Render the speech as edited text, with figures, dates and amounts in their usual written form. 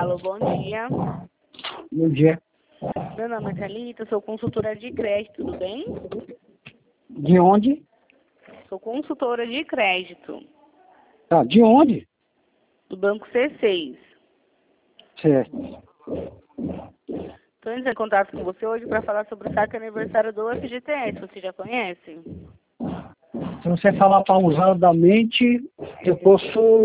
Alô, bom dia. Bom dia. Meu nome é Thalita, sou consultora de crédito, tudo bem? De onde? Sou consultora de crédito, Tá, de onde? do Banco C6. Certo. Estou entrando em contato com você hoje para falar sobre o saque aniversário do FGTS, você já conhece? Se você falar pausadamente, eu posso